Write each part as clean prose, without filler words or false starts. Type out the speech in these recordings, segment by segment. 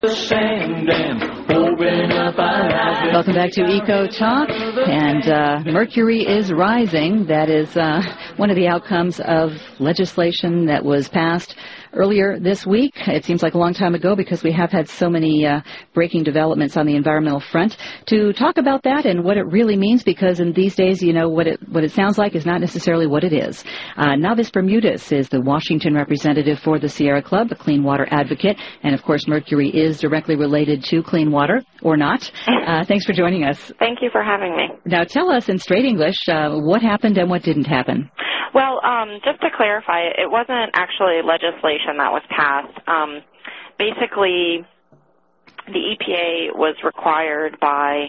Welcome back to Eco Talk, and mercury is rising. That is one of the outcomes of legislation that was passed earlier this week. It seems like a long time ago because we have had so many breaking developments on the environmental front. To talk about that and what it really means, because in these days, you know, what it sounds like is not necessarily what it is. Navis Bermudez is the Washington representative for the Sierra Club, a clean water advocate, and of course mercury is directly related to clean water, or not. Thanks for joining us. Thank you for having me. Now tell us in straight English what happened and what didn't happen. Well, just to clarify, it wasn't actually legislation that was passed. Basically, the EPA was required by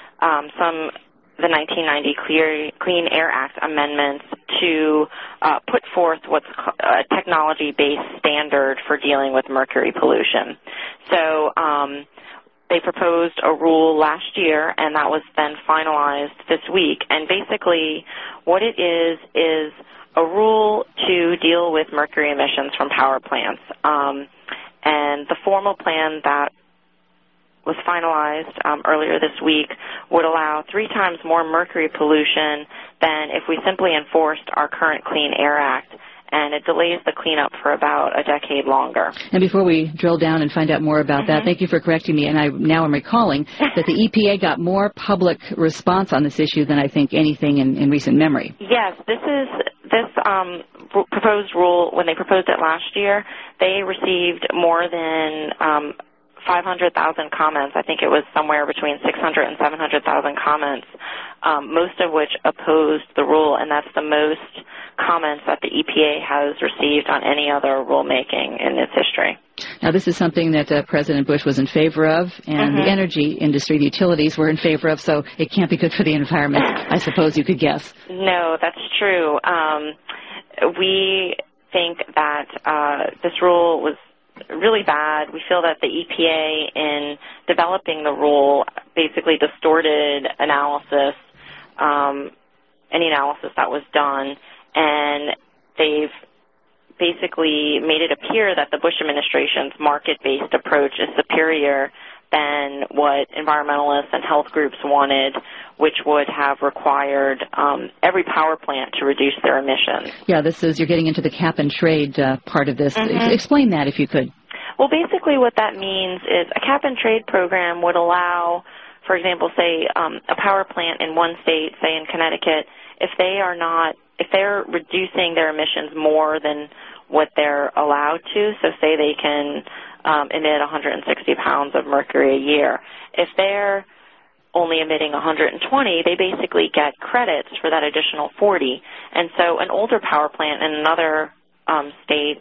the 1990 Clean Air Act amendments to put forth what's a technology-based standard for dealing with mercury pollution. So they proposed a rule last year, and that was then finalized this week. And basically what it is a rule to deal with mercury emissions from power plants. And the formal plan that was finalized earlier this week would allow 3 times more mercury pollution than if we simply enforced our current Clean Air Act. And it delays the cleanup for about a decade longer. And before we drill down and find out more about that, thank you for correcting me. And I now am recalling that the EPA got more public response on this issue than I think anything in recent memory. Yes, this proposed rule, when they proposed it last year, they received more than 500,000 comments. I think it was somewhere between 600 and 700,000 comments, most of which opposed the rule, and that's the most comments that the EPA has received on any other rulemaking in its history. Now, this is something that President Bush was in favor of, and the energy industry, the utilities, were in favor of, so it can't be good for the environment, I suppose you could guess. No, that's true. We think that this rule was really bad. We feel that the EPA, in developing the rule, basically distorted analysis, any analysis that was done, and they've basically made it appear that the Bush administration's market-based approach is superior than what environmentalists and health groups wanted, which would have required every power plant to reduce their emissions. Yeah, you're getting into the cap and trade part of this. Explain that if you could. Well, basically what that means is a cap and trade program would allow, for example, say a power plant in one state, say in Connecticut, if they're reducing their emissions more than what they're allowed to, so say they can emit 160 pounds of mercury a year. If they're only emitting 120, they basically get credits for that additional 40. And so an older power plant in another state,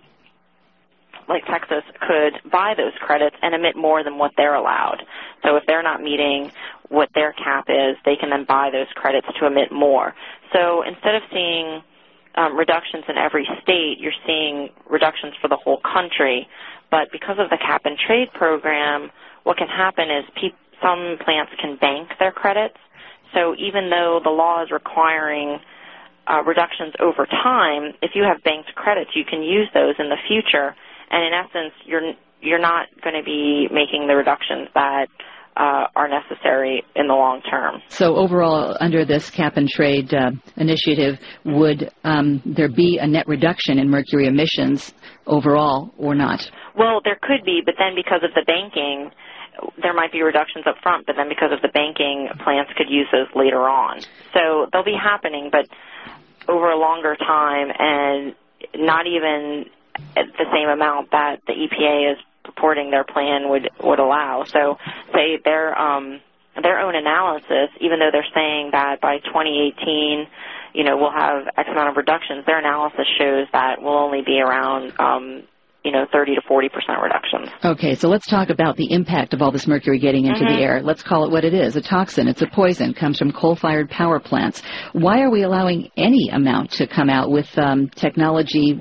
like Texas, could buy those credits and emit more than what they're allowed. So if they're not meeting what their cap is, they can then buy those credits to emit more. So instead of seeing reductions in every state, you're seeing reductions for the whole country. But because of the cap and trade program, what can happen is some plants can bank their credits. So even though the law is requiring reductions over time, if you have banked credits, you can use those in the future. And in essence, you're not going to be making the reductions that are necessary in the long term. So overall, under this cap and trade initiative, would there be a net reduction in mercury emissions overall or not? Well, there could be, but then because of the banking, there might be reductions up front, but then because of the banking, plants could use those later on. So they'll be happening, but over a longer time and not even at the same amount that the EPA is purporting their plan would allow. So say their own analysis, even though they're saying that by 2018, we'll have X amount of reductions, their analysis shows that we'll only be around 30 to 40% reductions. Okay, so let's talk about the impact of all this mercury getting into the air. Let's call it what it is, a toxin. It's a poison. It comes from coal-fired power plants. Why are we allowing any amount to come out with technology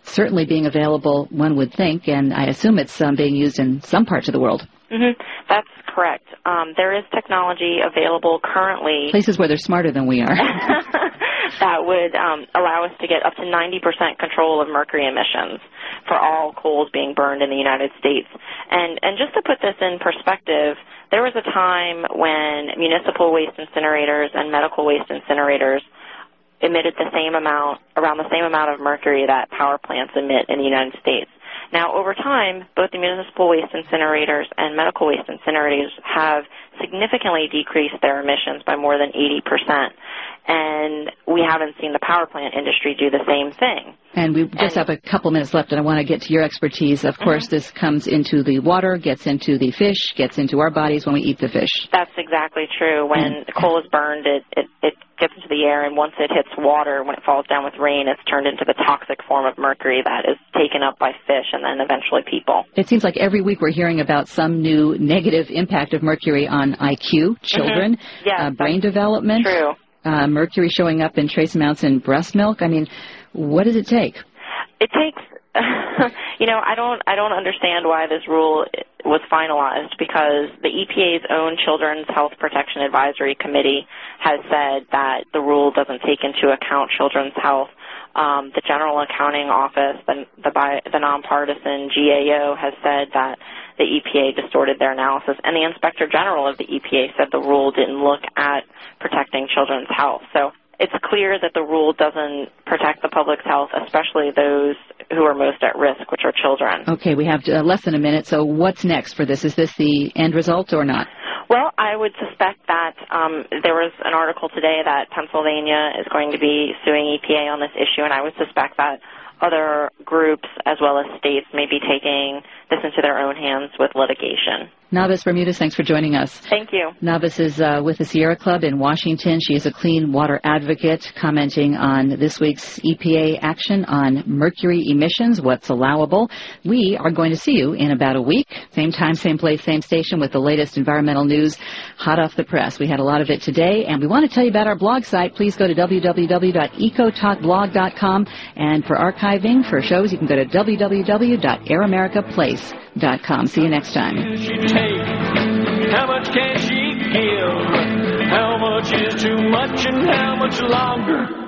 certainly being available, one would think, and I assume it's being used in some parts of the world. Mm-hmm. That's correct. There is technology available currently. Places where they're smarter than we are. That would allow us to get up to 90% control of mercury emissions for all coals being burned in the United States. And just to put this in perspective, there was a time when municipal waste incinerators and medical waste incinerators emitted around the same amount of mercury that power plants emit in the United States. Now, over time, both the municipal waste incinerators and medical waste incinerators have significantly decreased their emissions by more than 80%, and we haven't seen the power plant industry do the same thing. And we just have a couple minutes left, and I want to get to your expertise. Of course, this comes into the water, gets into the fish, gets into our bodies when we eat the fish. That's exactly true. When coal is burned, it gets into the air, and once it hits water, when it falls down with rain, it's turned into the toxic form of mercury that is taken up by fish and then eventually people. It seems like every week we're hearing about some new negative impact of mercury on IQ, children, brain development. True. Mercury showing up in trace amounts in breast milk. I mean, what does it take? It takes, I don't understand why this rule was finalized, because the EPA's own Children's Health Protection Advisory Committee has said that the rule doesn't take into account children's health. The General Accounting Office, the nonpartisan GAO, has said that the EPA distorted their analysis, and the Inspector General of the EPA said the rule didn't look at protecting children's health. So it's clear that the rule doesn't protect the public's health, especially those who are most at risk, which are children. Okay, we have less than a minute, so what's next for this? Is this the end result or not? Well, I would suspect that there was an article today that Pennsylvania is going to be suing EPA on this issue, and I would suspect that other groups as well as states may be taking this into their own hands with litigation. Navis Bermudez, thanks for joining us. Thank you. Navis is with the Sierra Club in Washington. She is a clean water advocate, commenting on this week's EPA action on mercury emissions, what's allowable. We are going to see you in about a week. Same time, same place, same station, with the latest environmental news hot off the press. We had a lot of it today, and we want to tell you about our blog site. Please go to www.ecotalkblog.com, and for archiving for shows, you can go to www.airamericaplace.com. See you next time. How much can she give? How much is too much and how much longer?